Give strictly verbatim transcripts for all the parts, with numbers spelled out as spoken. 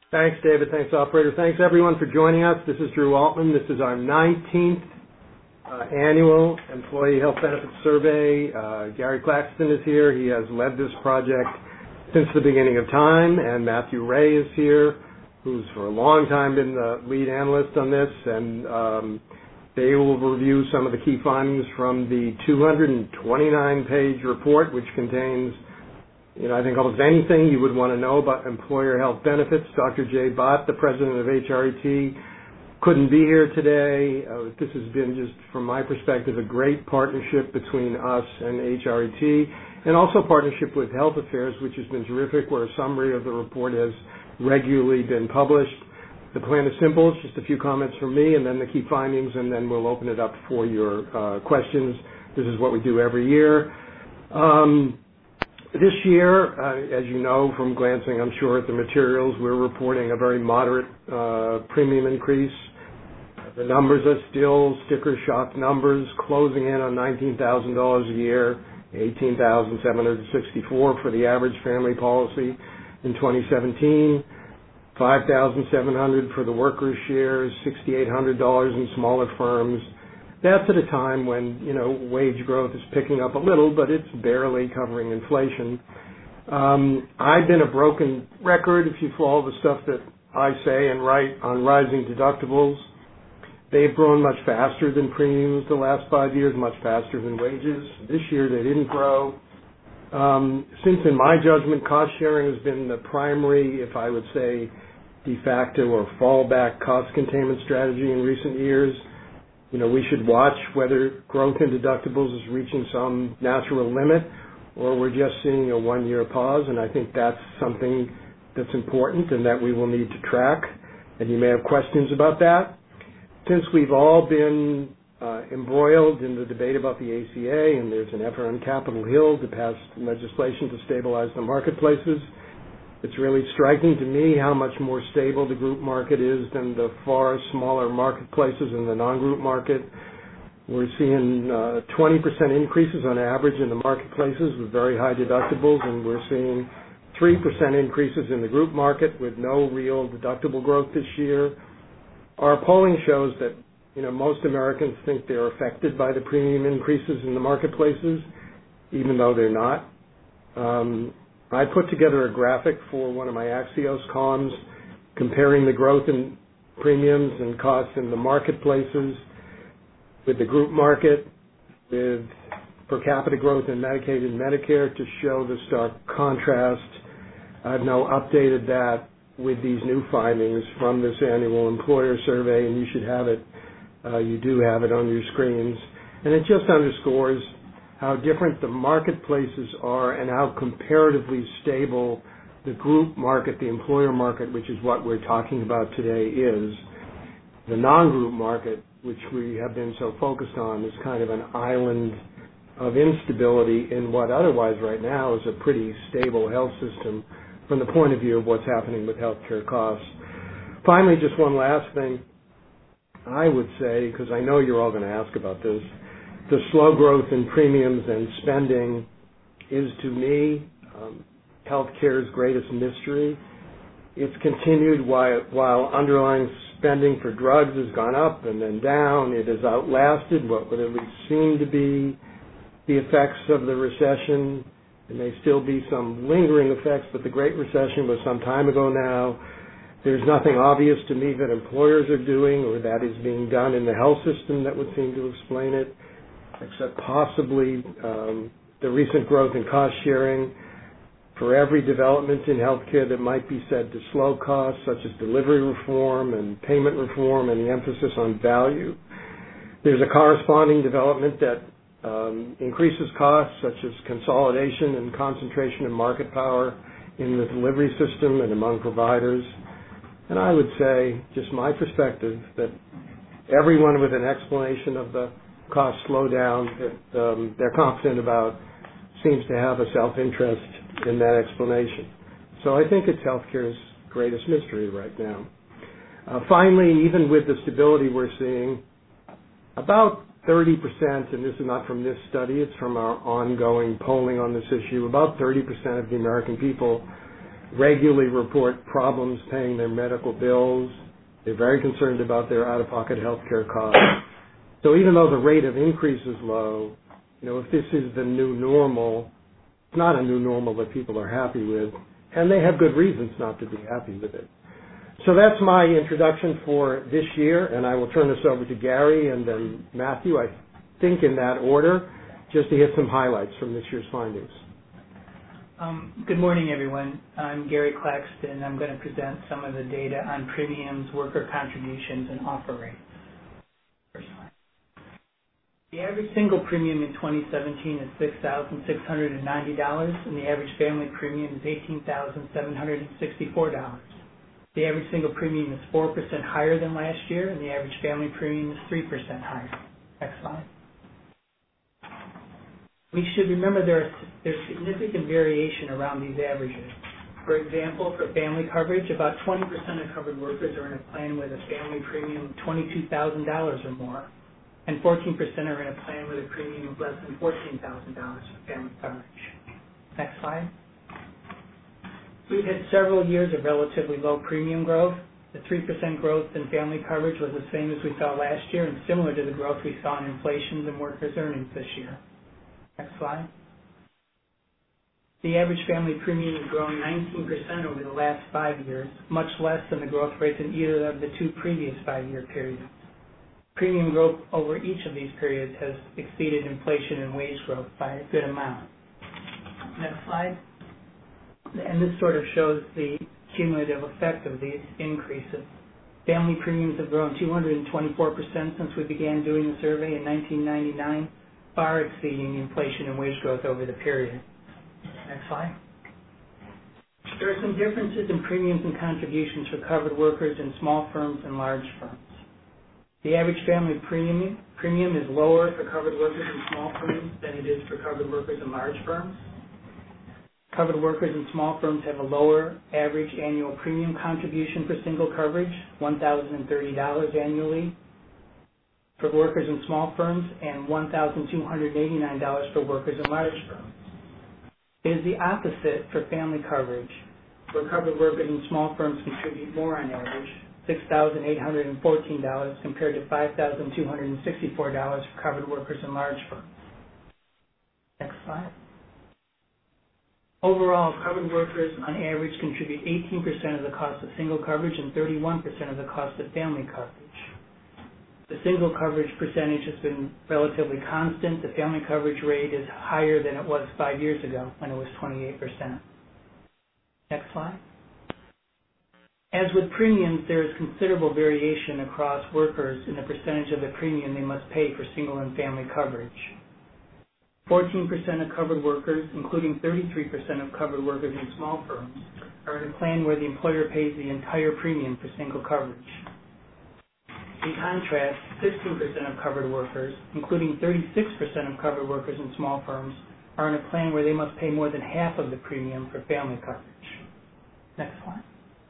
Thanks, David. Thanks, operator. Thanks, everyone, for joining us. This is Drew Altman. This is our nineteenth uh, annual Employee Health Benefits Survey. Uh, Gary Claxton is here. He has led this project since the beginning of time, and Matthew Ray is here, who's for a long time been the lead analyst on this, and um, they will review some of the key findings from the two hundred twenty-nine page report, which contains You know, I think almost anything you would want to know about employer health benefits. Doctor Jay Bott, the president of H R E T, couldn't be here today. Uh, this has been just, from my perspective, a great partnership between us and H R E T, and also partnership with Health Affairs, which has been terrific, where a summary of the report has regularly been published. The plan is simple. It's just a few comments from me and then the key findings, and then we'll open it up for your uh, questions. This is what we do every year. Um, This year, uh, as you know from glancing, I'm sure, at the materials, we're reporting a very moderate uh, premium increase. The numbers are still sticker shock numbers, closing in on nineteen thousand dollars a year, eighteen thousand seven hundred sixty-four dollars for the average family policy in twenty seventeen, five thousand seven hundred dollars for the workers' shares, six thousand eight hundred dollars in smaller firms. That's at a time when, you know, wage growth is picking up a little, but it's barely covering inflation. Um, I've been a broken record, if you follow the stuff that I say and write on rising deductibles. They've grown much faster than premiums the last five years, much faster than wages. This year they didn't grow. Um, since, in my judgment, cost sharing has been the primary, if I would say, de facto or fallback cost containment strategy in recent years, You know, we should watch whether growth in deductibles is reaching some natural limit or we're just seeing a one-year pause, and I think that's something that's important and that we will need to track, and you may have questions about that. Since we've all been uh, embroiled in the debate about the A C A, and there's an effort on Capitol Hill to pass legislation to stabilize the marketplaces, it's really striking to me how much more stable the group market is than the far smaller marketplaces in the non-group market. We're seeing uh, twenty percent increases on average in the marketplaces with very high deductibles, and we're seeing three percent increases in the group market with no real deductible growth this year. Our polling shows that, you know, most Americans think they're affected by the premium increases in the marketplaces, even though they're not. Um, I put together a graphic for one of my Axios columns comparing the growth in premiums and costs in the marketplaces with the group market, with per capita growth in Medicaid and Medicare to show the stark contrast. I've now updated that with these new findings from this annual employer survey, and you should have it, uh, you do have it on your screens. And it just underscores how different the marketplaces are and how comparatively stable the group market, the employer market, which is what we're talking about today, is. The non-group market, which we have been so focused on, is kind of an island of instability in what otherwise right now is a pretty stable health system from the point of view of what's happening with healthcare costs. Finally, just one last thing. I would say, because I know you're all going to ask about this, the slow growth in premiums and spending is, to me, um, healthcare's greatest mystery. It's continued while, while underlying spending for drugs has gone up and then down. It has outlasted what would at least seem to be the effects of the recession. There may still be some lingering effects, but the Great Recession was some time ago now. There's nothing obvious to me that employers are doing or that is being done in the health system that would seem to explain it, except possibly um, the recent growth in cost sharing. For every development in healthcare that might be said to slow costs, such as delivery reform and payment reform and the emphasis on value, there's a corresponding development that um, increases costs, such as consolidation and concentration of market power in the delivery system and among providers. And I would say, just my perspective, that everyone with an explanation of the cost slowdown that um, they're confident about seems to have a self-interest in that explanation. So I think it's healthcare's greatest mystery right now. Uh, finally, even with the stability we're seeing, about thirty percent, and this is not from this study, it's from our ongoing polling on this issue, about thirty percent of the American people regularly report problems paying their medical bills. They're very concerned about their out-of-pocket health care costs. So even though the rate of increase is low, you know, if this is the new normal, it's not a new normal that people are happy with, and they have good reasons not to be happy with it. So that's my introduction for this year, and I will turn this over to Gary and then Matthew, I think in that order, just to hit some highlights from this year's findings. Um, good morning, everyone. I'm Gary Claxton. I'm going to present some of the data on premiums, worker contributions, and offer rates. First slide. The average single premium in twenty seventeen is six thousand six hundred ninety dollars, and the average family premium is eighteen thousand seven hundred sixty-four dollars. The average single premium is four percent higher than last year, and the average family premium is three percent higher. Next slide. We should remember there is there's significant variation around these averages. For example, for family coverage, about twenty percent of covered workers are in a plan with a family premium of twenty-two thousand dollars or more, and fourteen percent are in a plan with a premium of less than fourteen thousand dollars for family coverage. Next slide. We've had several years of relatively low premium growth. The three percent growth in family coverage was the same as we saw last year and similar to the growth we saw in inflation and workers' earnings this year. Next slide. The average family premium has grown nineteen percent over the last five years, much less than the growth rates in either of the two previous five-year periods. Premium growth over each of these periods has exceeded inflation and wage growth by a good amount. Next slide. And this sort of shows the cumulative effect of these increases. Family premiums have grown two hundred twenty-four percent since we began doing the survey in nineteen ninety-nine, far exceeding the inflation and wage growth over the period. Next slide. There are some differences in premiums and contributions for covered workers in small firms and large firms. The average family premium, premium is lower for covered workers in small firms than it is for covered workers in large firms. Covered workers in small firms have a lower average annual premium contribution for single coverage, one thousand thirty dollars annually for workers in small firms and one thousand two hundred eighty-nine dollars for workers in large firms. It is the opposite for family coverage, where covered workers in small firms contribute more on average, six thousand eight hundred fourteen dollars compared to five thousand two hundred sixty-four dollars for covered workers in large firms. Next slide. Overall, covered workers on average contribute eighteen percent of the cost of single coverage and thirty-one percent of the cost of family coverage. The single coverage percentage has been relatively constant. The family coverage rate is higher than it was five years ago when it was twenty-eight percent. Next slide. As with premiums, there is considerable variation across workers in the percentage of the premium they must pay for single and family coverage. fourteen percent of covered workers, including thirty-three percent of covered workers in small firms, are in a plan where the employer pays the entire premium for single coverage. In contrast, sixteen percent of covered workers, including thirty-six percent of covered workers in small firms, are in a plan where they must pay more than half of the premium for family coverage. Next slide.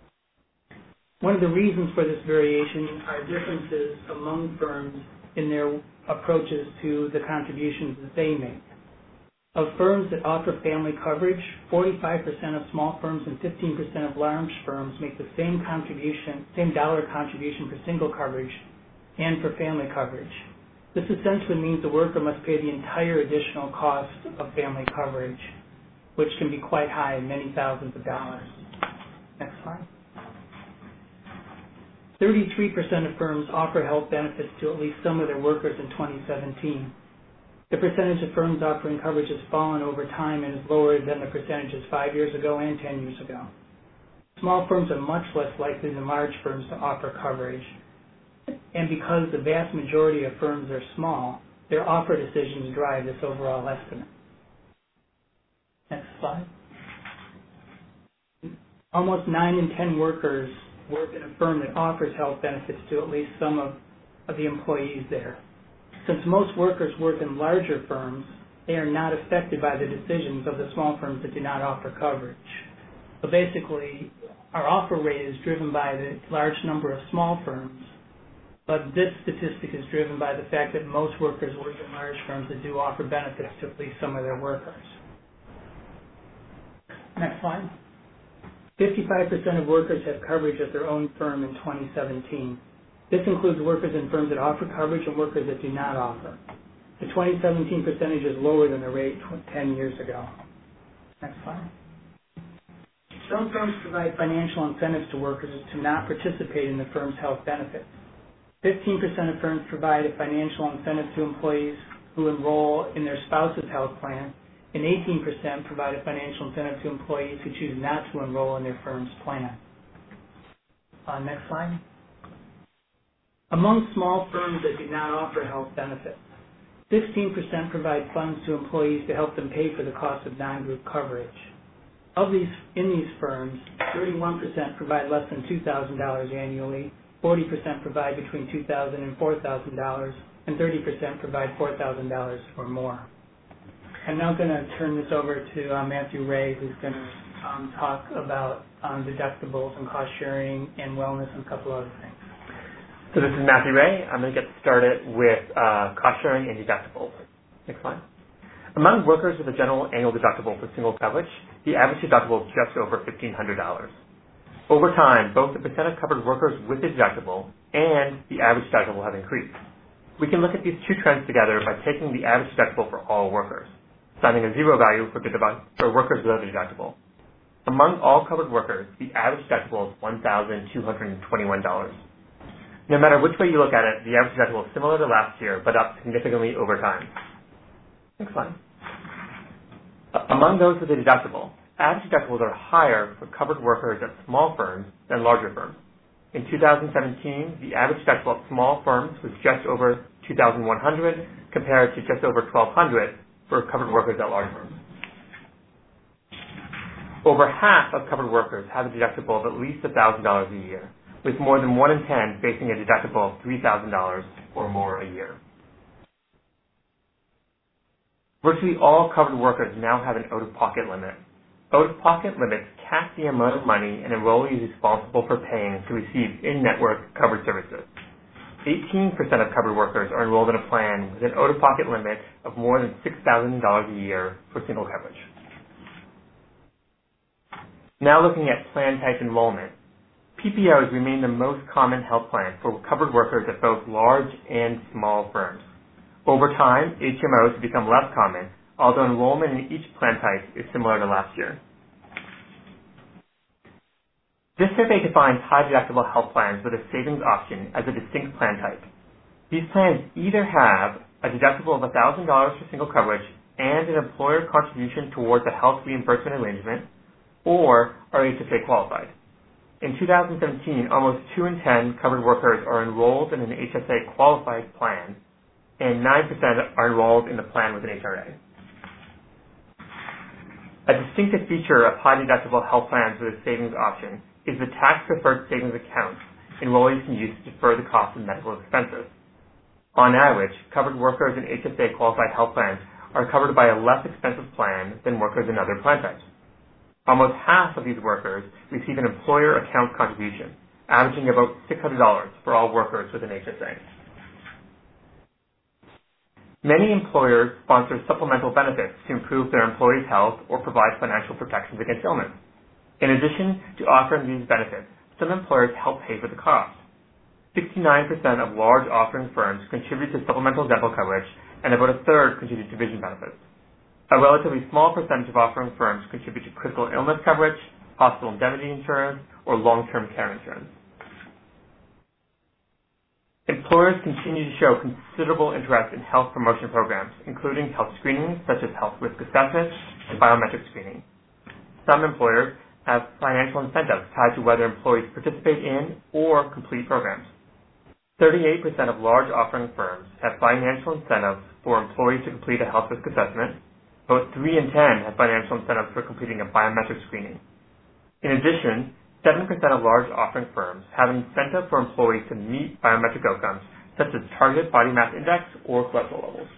One of the reasons for this variation are differences among firms in their approaches to the contributions that they make. Of firms that offer family coverage, forty-five percent of small firms and fifteen percent of large firms make the same contribution, same dollar contribution for single coverage and for family coverage. This essentially means the worker must pay the entire additional cost of family coverage, which can be quite high, many thousands of dollars. Next slide. thirty-three percent of firms offer health benefits to at least some of their workers in twenty seventeen. The percentage of firms offering coverage has fallen over time and is lower than the percentages five years ago and ten years ago. Small firms are much less likely than large firms to offer coverage. And because the vast majority of firms are small, their offer decisions drive this overall estimate. Next slide. Almost nine in ten workers work in a firm that offers health benefits to at least some of, of the employees there. Since most workers work in larger firms, they are not affected by the decisions of the small firms that do not offer coverage. So basically, our offer rate is driven by the large number of small firms, but this statistic is driven by the fact that most workers work in large firms that do offer benefits to at least some of their workers. Next slide. fifty-five percent of workers have coverage at their own firm in twenty seventeen. This includes workers in firms that offer coverage and workers that do not offer. The twenty seventeen percentage is lower than the rate ten years ago. Next slide. Some firms provide financial incentives to workers to not participate in the firm's health benefits. fifteen percent of firms provide a financial incentive to employees who enroll in their spouse's health plan, and eighteen percent provide a financial incentive to employees who choose not to enroll in their firm's plan. Uh, next slide. Among small firms that do not offer health benefits, sixteen percent provide funds to employees to help them pay for the cost of non-group coverage. Of these, in these firms, thirty-one percent provide less than two thousand dollars annually, forty percent provide between two thousand dollars and four thousand dollars, and thirty percent provide four thousand dollars or more. I'm now going to turn this over to uh, Matthew Ray, who's going to um, talk about um, deductibles and cost sharing and wellness and a couple other things. So this is Matthew Ray. I'm going to get started with uh, cost sharing and deductibles. Next slide. Among workers with a general annual deductible for single coverage, the average deductible is just over fifteen hundred dollars. Over time, both the percent of covered workers with the deductible and the average deductible have increased. We can look at these two trends together by taking the average deductible for all workers, assigning a zero value for, for workers without a deductible. Among all covered workers, the average deductible is one thousand two hundred twenty-one dollars. No matter which way you look at it, the average deductible is similar to last year, but up significantly over time. Next slide. Among those with a deductible, average deductibles are higher for covered workers at small firms than larger firms. In two thousand seventeen, the average deductible at small firms was just over two thousand one hundred dollars compared to just over twelve hundred dollars for covered workers at large firms. Over half of covered workers have a deductible of at least one thousand dollars a year, with more than one in ten facing a deductible of three thousand dollars or more a year. Virtually all covered workers now have an out-of-pocket limit. Out-of-pocket limits cap the amount of money an enrollee is responsible for paying to receive in-network covered services. eighteen percent of covered workers are enrolled in a plan with an out-of-pocket limit of more than six thousand dollars a year for single coverage. Now looking at plan type enrollment, P P Os remain the most common health plan for covered workers at both large and small firms. Over time, H M Os have become less common, although enrollment in each plan type is similar to last year. This survey defines high-deductible health plans with a savings option as a distinct plan type. These plans either have a deductible of one thousand dollars for single coverage and an employer contribution towards a health reimbursement arrangement, or are H S A qualified. In two thousand seventeen, almost two in ten covered workers are enrolled in an H S A qualified plan, and nine percent are enrolled in the plan with an H R A. A distinctive feature of high-deductible health plans with a savings option is the tax-preferred savings account enrollees can use to defer the cost of medical expenses. On average, covered workers in H S A qualified health plans are covered by a less expensive plan than workers in other plan types. Almost half of these workers receive an employer account contribution, averaging about six hundred dollars for all workers with an H S A. Many employers sponsor supplemental benefits to improve their employees' health or provide financial protections against illness. In addition to offering these benefits, some employers help pay for the cost. sixty-nine percent of large offering firms contribute to supplemental dental coverage, and about a third contribute to vision benefits. A relatively small percentage of offering firms contribute to critical illness coverage, hospital indemnity insurance, or long-term care insurance. Employers continue to show considerable interest in health promotion programs, including health screenings such as health risk assessment and biometric screening. Some employers have financial incentives tied to whether employees participate in or complete programs. thirty-eight percent of large offering firms have financial incentives for employees to complete a health risk assessment. About three in ten have financial incentives for completing a biometric screening. In addition, seven percent of large offering firms have an incentive for employees to meet biometric outcomes, such as target body mass index or cholesterol levels.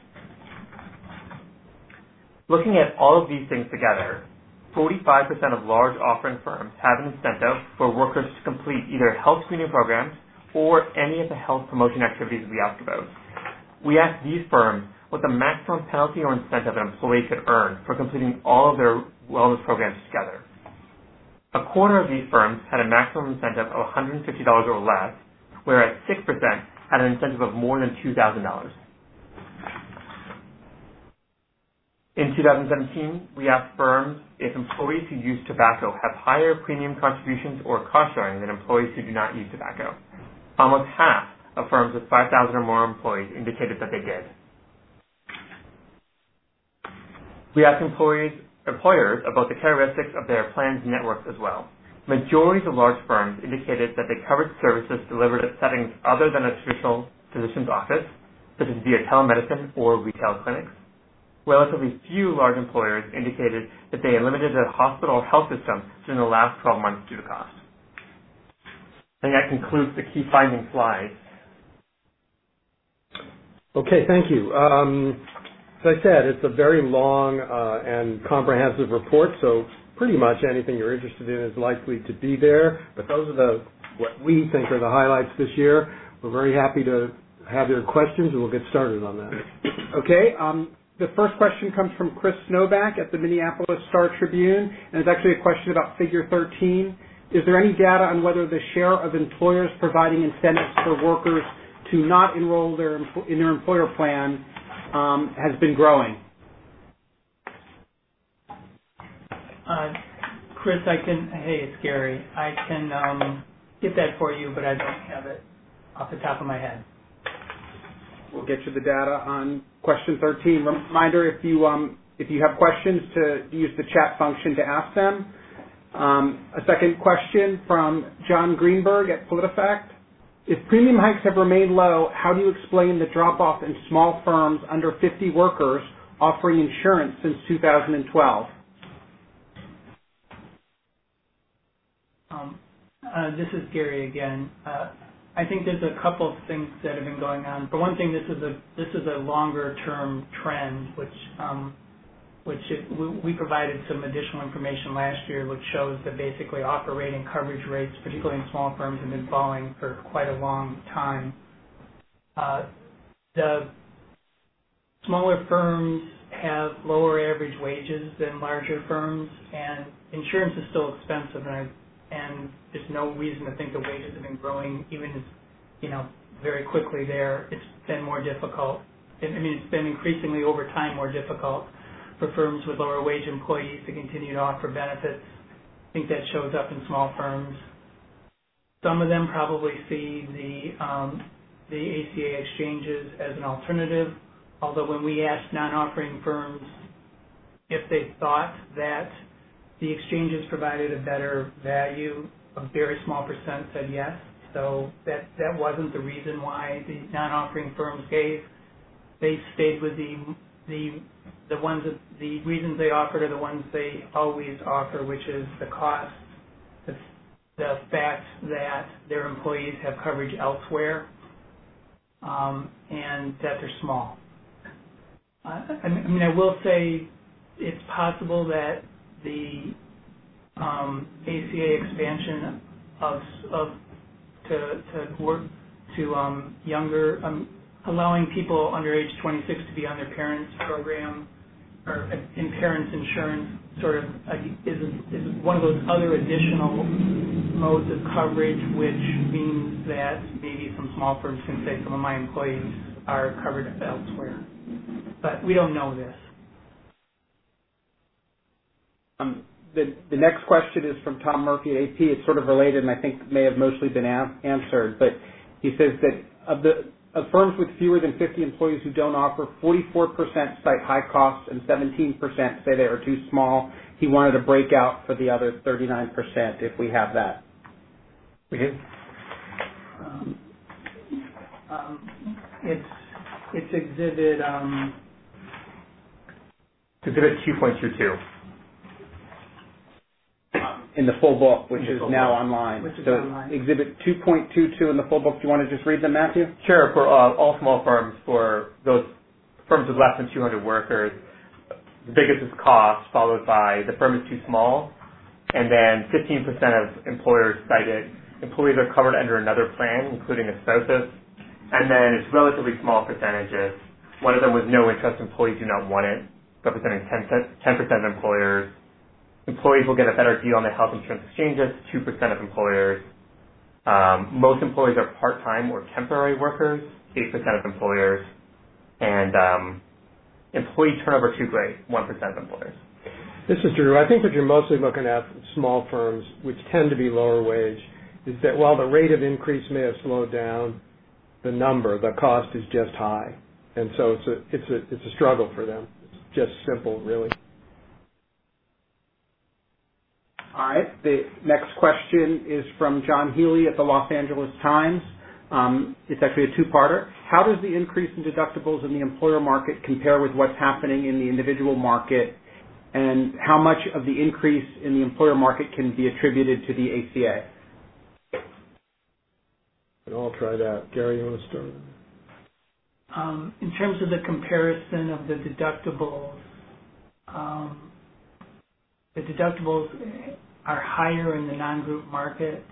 Looking at all of these things together, forty-five percent of large offering firms have an incentive for workers to complete either health screening programs or any of the health promotion activities we asked about. We asked these firms what the maximum penalty or incentive an employee could earn for completing all of their wellness programs together. A quarter of these firms had a maximum incentive of one hundred fifty dollars or less, whereas six percent had an incentive of more than two thousand dollars. In two thousand seventeen, we asked firms if employees who use tobacco have higher premium contributions or cost sharing than employees who do not use tobacco. Almost half of firms with five thousand or more employees indicated that they did. We asked employees, employers about the characteristics of their plans and networks as well. Majorities of large firms indicated that they covered services delivered at settings other than a traditional physician's office, such as via telemedicine or retail clinics. Relatively few large employers indicated that they eliminated a hospital or health system during the last twelve months due to cost. I think that concludes the key finding slide. Okay, thank you. Um, as I said, it's a very long uh, and comprehensive report, so pretty much anything you're interested in is likely to be there. But those are the what we think are the highlights this year. We're very happy to have your questions, and we'll get started on that. Okay. Um, the first question comes from Chris Snowback at the Minneapolis Star Tribune, and it's actually a question about Figure thirteen. Is there any data on whether the share of employers providing incentives for workers to not enroll their in their employer plan um, has been growing? Uh, Chris, I can, hey, it's Gary. I can um, get that for you, but I don't have it off the top of my head. We'll get you the data on question thirteen. Reminder, if you um, if you have questions, to use the chat function to ask them. Um, a second question from John Greenberg at PolitiFact. If premium hikes have remained low, how do you explain the drop-off in small firms under fifty workers offering insurance since two thousand twelve? Um, uh, this is Gary again. Uh, I think there's a couple of things that have been going on. For one thing, this is a this is a longer-term trend, which um, which it, we, we provided some additional information last year, which shows that basically offer rate and coverage rates, particularly in small firms, have been falling for quite a long time. Uh, the smaller firms have lower average wages than larger firms, and insurance is still expensive, and I and there's no reason to think the wages have been growing even, you know, very quickly there. It's been more difficult. I mean, it's been increasingly over time more difficult for firms with lower wage employees to continue to offer benefits. I think that shows up in small firms. Some of them probably see the, um, the A C A exchanges as an alternative, although when we asked non-offering firms if they thought that the exchanges provided a better value, a very small percent said yes. So that, that wasn't the reason why the non-offering firms gave. They stayed with the the the ones that the reasons they offered are the ones they always offer, which is the cost, the, the fact that their employees have coverage elsewhere, um, and that they're small. Uh, I mean, I will say it's possible that the um, A C A expansion of, of to, to work to um, younger, um, allowing people under age twenty-six to be on their parents' program or in parents' insurance sort of uh, is, is one of those other additional modes of coverage, which means that maybe some small firms can say some of my employees are covered elsewhere. But we don't know this. Um, the, the next question is from Tom Murphy at A P. It's sort of related and I think may have mostly been a- answered, but he says that of the of firms with fewer than fifty employees who don't offer, forty-four percent cite high costs and seventeen percent say they are too small. He wanted a breakout for the other thirty-nine percent if we have that. We do. Um, um, it's, it's exhibit... Um, Exhibit two point two two. In the full book, which In the is full now book. online. Which is so online. Exhibit two point two two in the full book. Do you want to just read them, Matthew? Sure. For uh, all small firms, for those firms with less than two hundred workers, the biggest is cost, followed by the firm is too small, and then fifteen percent of employers cited employees are covered under another plan, including a spouse, and then it's relatively small percentages. One of them was no interest employees do not want it, representing ten percent of employers. Employees will get a better deal on the health insurance exchanges, two percent of employers. Um, most employees are part-time or temporary workers, eight percent of employers. And um, employee turnover too great, one percent of employers. This is Drew. I think what you're mostly looking at, small firms, which tend to be lower wage, is that while the rate of increase may have slowed down, the number, the cost is just high. And so it's a, it's a, it's a struggle for them. It's just simple, really. All right. The next question is from John Healy at the Los Angeles Times. Um, it's actually a two-parter. How does the increase in deductibles in the employer market compare with what's happening in the individual market, and how much of the increase in the employer market can be attributed to the A C A? And I'll try that. Gary, you want to start? Um, in terms of the comparison of the deductibles, um, the deductibles are higher in the non-group market.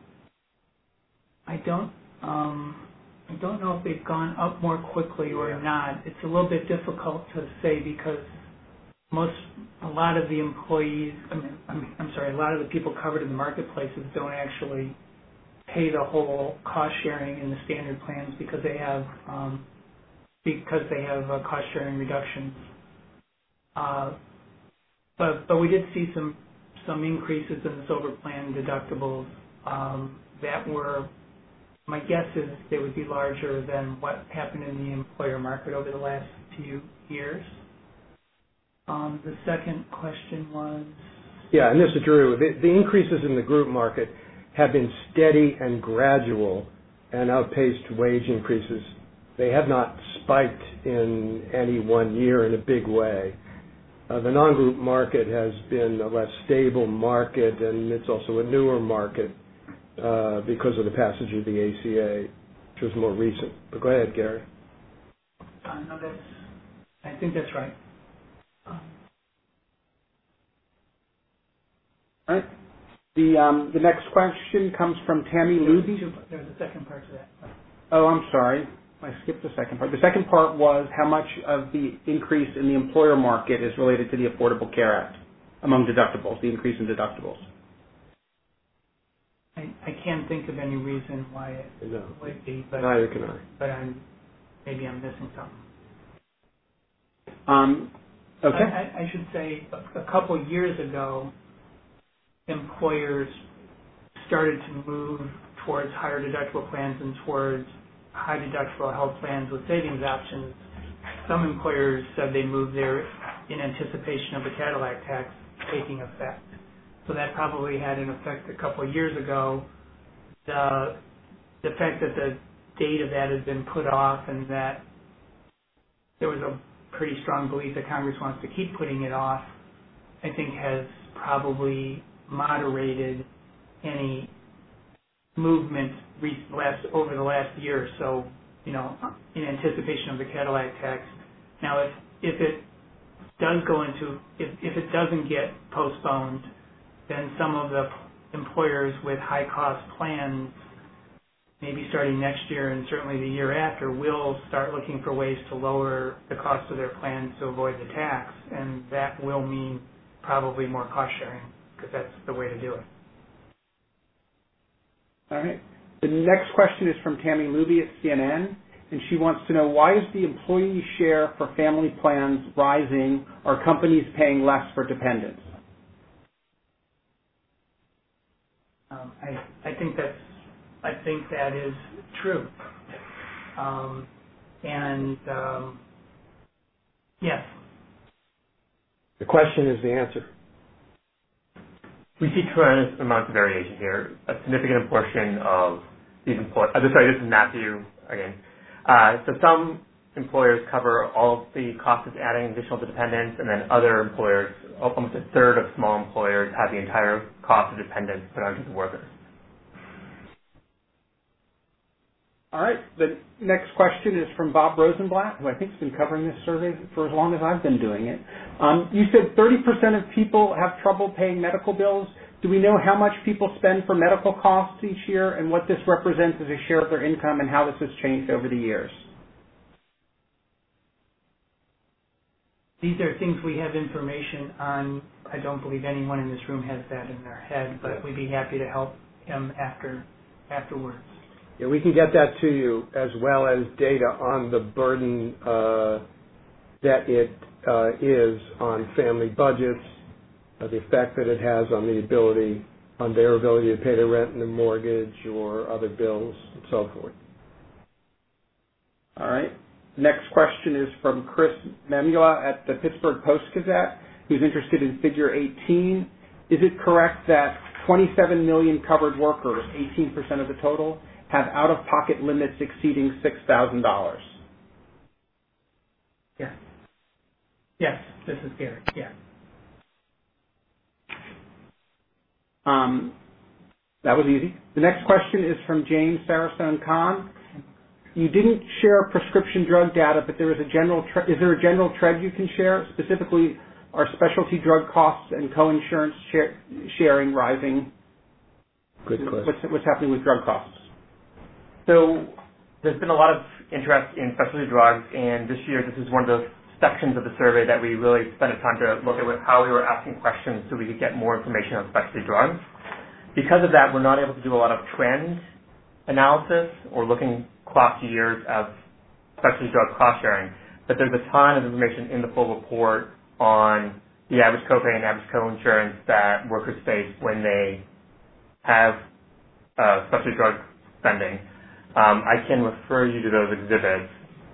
I don't, um, I don't know if they've gone up more quickly or not. It's a little bit difficult to say because most, a lot of the employees, I mean, I'm, I'm sorry, a lot of the people covered in the marketplaces don't actually pay the whole cost sharing in the standard plans because they have, um, because they have uh, cost sharing reductions. Uh, but but we did see some some increases in the silver plan deductibles um, that were, my guess is they would be larger than what happened in the employer market over the last few years. Um, the second question was? Yeah, and this is Drew. The, the increases in the group market have been steady and gradual and outpaced wage increases. They have not spiked in any one year in a big way. Uh, the non-group market has been a less stable market, and it's also a newer market uh, because of the passage of the A C A, which was more recent. But go ahead, Gary. Uh, no, that's, I think that's right. Um, All right. The um, the next question comes from Tammy Luby. There was a second part to that. Oh, I'm sorry. I skipped the second part. The second part was how much of the increase in the employer market is related to the Affordable Care Act among deductibles, the increase in deductibles. I, I can't think of any reason why it No. would be, but, Neither can I. but I'm, maybe I'm missing something. Um, okay. I, I, I should say a, a couple years ago, employers started to move towards higher deductible plans and towards high deductible health plans with savings options. Some employers said they moved there in anticipation of the Cadillac tax taking effect. So that probably had an effect a couple of years ago. The, the fact that the date of that has been put off and that there was a pretty strong belief that Congress wants to keep putting it off, I think has probably moderated any movement last, over the last year or so, you know, in anticipation of the Cadillac tax. Now, if if it does go into, if, if it doesn't get postponed, then some of the employers with high-cost plans, maybe starting next year and certainly the year after, will start looking for ways to lower the cost of their plans to avoid the tax, and that will mean probably more cost sharing, because that's the way to do it. All right. The next question is from Tammy Luby at C N N, and she wants to know, why is the employee share for family plans rising? Are companies paying less for dependents? Um, I, I think that's, I think that is true. Um, and um, yes. The question is the answer. We see tremendous amounts of variation here. A significant portion of these employers, uh, sorry, this is Matthew again. Uh, so some employers cover all of the costs of adding additional dependents, and then other employers, almost a third of small employers, have the entire cost of dependents put onto the workers. All right. The next question is from Bob Rosenblatt, who I think has been covering this survey for as long as I've been doing it. Um, you said thirty percent of people have trouble paying medical bills. Do we know how much people spend for medical costs each year and what this represents as a share of their income and how this has changed over the years? these are things we have information on. I don't believe anyone in this room has that in their head, but we'd be happy to help him after afterwards. Yeah, we can get that to you, as well as data on the burden uh, that it uh, is on family budgets, uh, the effect that it has on the ability, on their ability to pay their rent and their mortgage or other bills and so forth. All right. Next question is from Chris Memula at the Pittsburgh Post-Gazette, who's interested in figure eighteen. Is it correct that twenty-seven million covered workers, eighteen percent of the total, have out-of-pocket limits exceeding six thousand dollars? Yes. Yes, this is Gary. Yeah. Um, that was easy. The next question is from James Saracen Khan. You didn't share prescription drug data, but there is a general tre- is there a general trend you can share? Specifically, are specialty drug costs and co-insurance share- sharing rising? Good question. What's, what's happening with drug costs? So there's been a lot of interest in specialty drugs, and this year this is one of the sections of the survey that we really spent time to look at how we were asking questions so we could get more information on specialty drugs. Because of that, we're not able to do a lot of trend analysis or looking across years of specialty drug cost sharing, but there's a ton of information in the full report on the average copay and average co-insurance that workers face when they have uh, specialty drug spending. Um, I can refer you to those exhibits.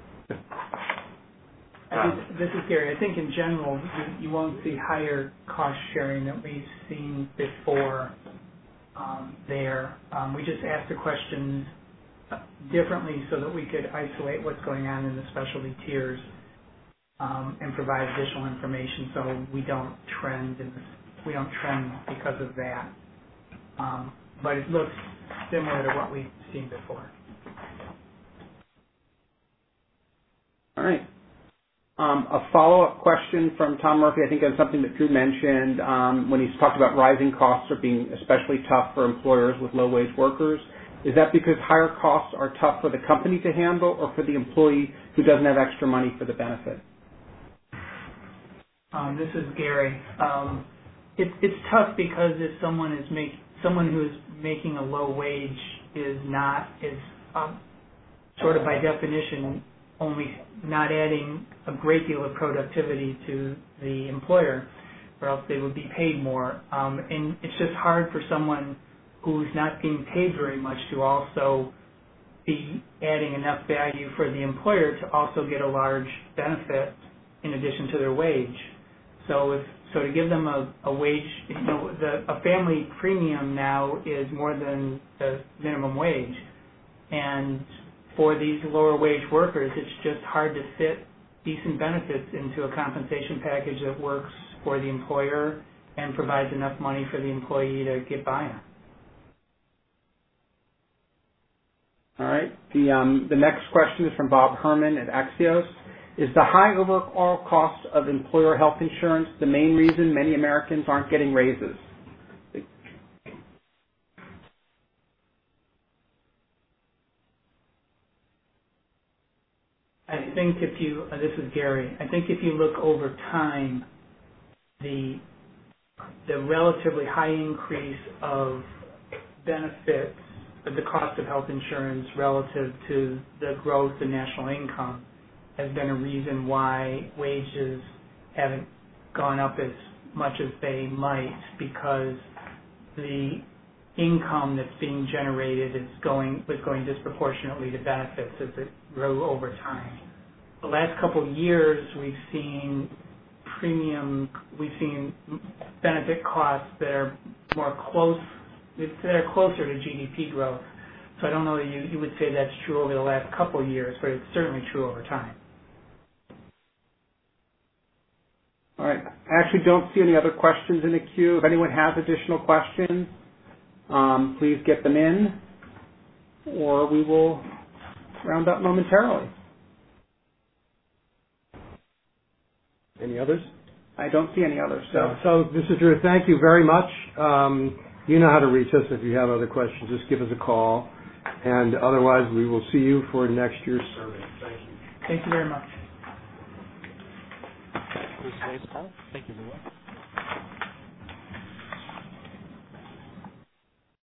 I think, this is Gary. I think in general, you, you won't see higher cost sharing that we've seen before um, there. Um, we just asked the questions differently so that we could isolate what's going on in the specialty tiers um, and provide additional information so we don't trend in this, we don't trend because of that. Um, but it looks similar to what we've seen before. All right. Um, a follow-up question from Tom Murphy, I think that's something that Drew mentioned um, when he's talked about rising costs are being especially tough for employers with low-wage workers. Is that because higher costs are tough for the company to handle or for the employee who doesn't have extra money for the benefit? Um, this is Gary. Um, it, it's tough because if someone is make someone who is making a low wage is not is um, sort of by definition only not adding a great deal of productivity to the employer, or else they would be paid more. Um, and it's just hard for someone who's not being paid very much to also be adding enough value for the employer to also get a large benefit in addition to their wage. So if so to give them a, a wage, you know, the, a family premium now is more than the minimum wage. And for these lower wage workers, it's just hard to fit decent benefits into a compensation package that works for the employer and provides enough money for the employee to get by on. All right. The, um, the next question is from Bob Herman at Axios. Is the high overall cost of employer health insurance the main reason many Americans aren't getting raises? I think if you, uh, this is Gary, I think if you look over time, the the relatively high increase of benefits, the cost of health insurance relative to the growth in national income has been a reason why wages haven't gone up as much as they might, because the income that's being generated is going was going disproportionately to benefits as it grew over time. The last couple of years, we've seen premium, we've seen benefit costs that are more close, that are closer to G D P growth. So I don't know that you, you would say that's true over the last couple of years, but it's certainly true over time. All right. I actually don't see any other questions in the queue. If anyone has additional questions, um, please get them in, or we will round up momentarily. Any others? I don't see any others. So, so this is Drew. Thank you very much. Um, you know how to reach us. If you have other questions, just give us a call. And otherwise, we will see you for next year's survey. Thank you. Thank you very much. concludes today's call. Thank you, everyone.